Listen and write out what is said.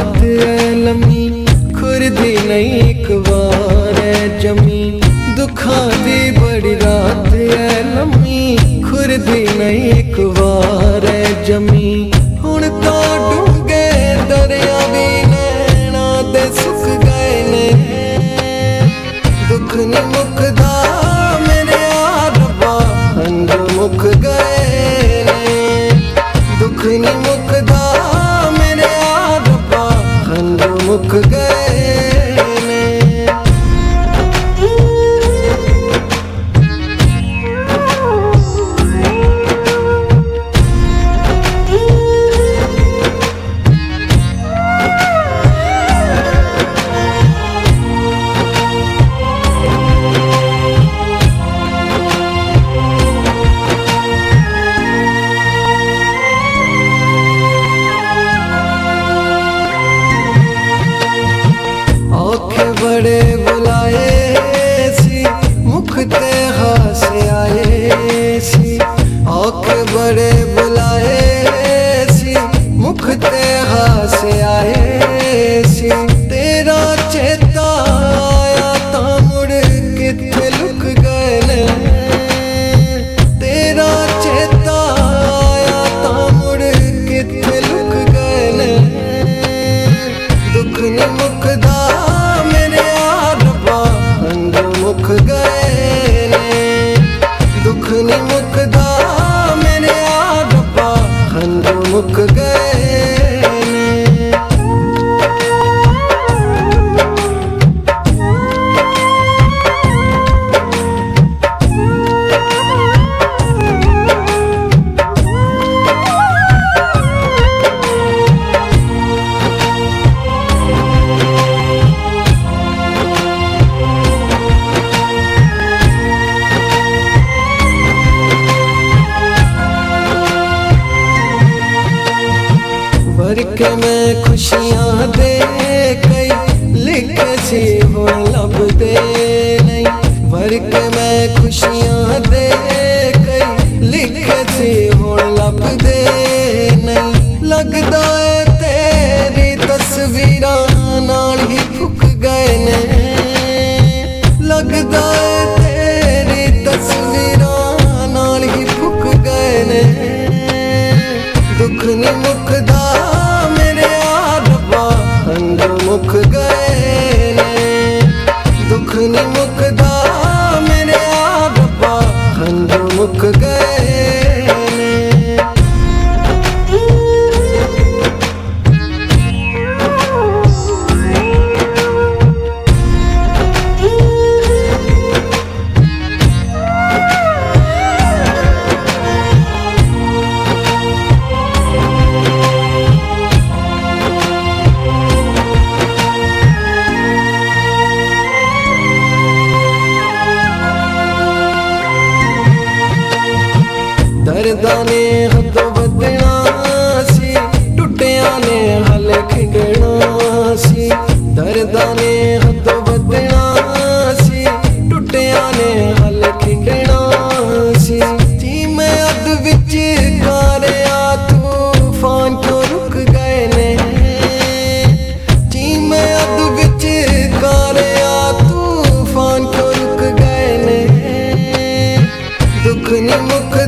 रात है लम्मी खुरदी नहीं एक बार है जमी। दुखा दी बड़ी रात है लम्मी खुरदी नहीं एक बार है जमी। हुण तो डूंगे दरिया भी नैना दे सुख गए ने। दुख नहीं मुकदा मेरे रब्बा हंजू मुक गए ने। दुख नहीं मुकदा मेरे रब्बा हंजू मुक गए ने। बड़े बुलाए सी मुख ते हासे आए सी। औखे बड़े बुलाए सी मुख ते हासे आए सी। तेरा चेता आया ता मुड़ किथे लुक गए ने। तेरा चेता आया ता मुड़ किथे लुक गए ने। दुख नहीं मुकदा मुक गए ने। दुख नहीं मुकदा मेरे रब्बा हंजू मुक गए ने। भर के मैं खुशियां दे कई लिखे सी हो लब दे नहीं। भर के मैं खुशियां दे कई लिखे सी हो लब दे नहीं। लगदा है तेरी तस्वीरां नाल ही फुक गए ने। लगदा है तेरी तस्वीरां नाल ही फुक गए ने। दुख नहीं मुकदा मुक गए ने। दुख नहीं मुकदा मेरे रब्बा हंजू मुक गए ने। दर्दां ने हदों बदना सी टुटिया ने हल खिंडना सी। दर्दां ने हदों बदना सी टुटिया ने हल खिंडना सी। जी मैं अद विच गारिया तूफान क्यों रुक गए ने। जी मैं अद विच गारिया तूफान क्यों रुक गए ने। दुख नहीं मुक